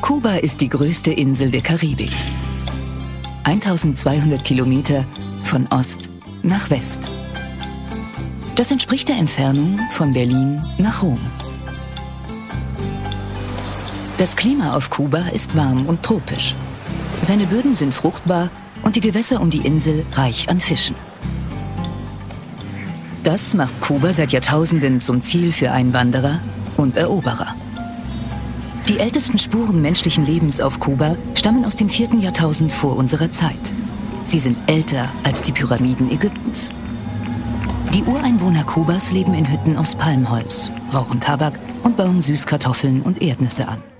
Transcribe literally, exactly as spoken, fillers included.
Kuba ist die größte Insel der Karibik. eintausendzweihundert Kilometer von Ost nach West. Das entspricht der Entfernung von Berlin nach Rom. Das Klima auf Kuba ist warm und tropisch. Seine Böden sind fruchtbar und die Gewässer um die Insel reich an Fischen. Das macht Kuba seit Jahrtausenden zum Ziel für Einwanderer und Eroberer. Die ältesten Spuren menschlichen Lebens auf Kuba stammen aus dem vierten Jahrtausend vor unserer Zeit. Sie sind älter als die Pyramiden Ägyptens. Die Ureinwohner Kubas leben in Hütten aus Palmholz, rauchen Tabak und bauen Süßkartoffeln und Erdnüsse an.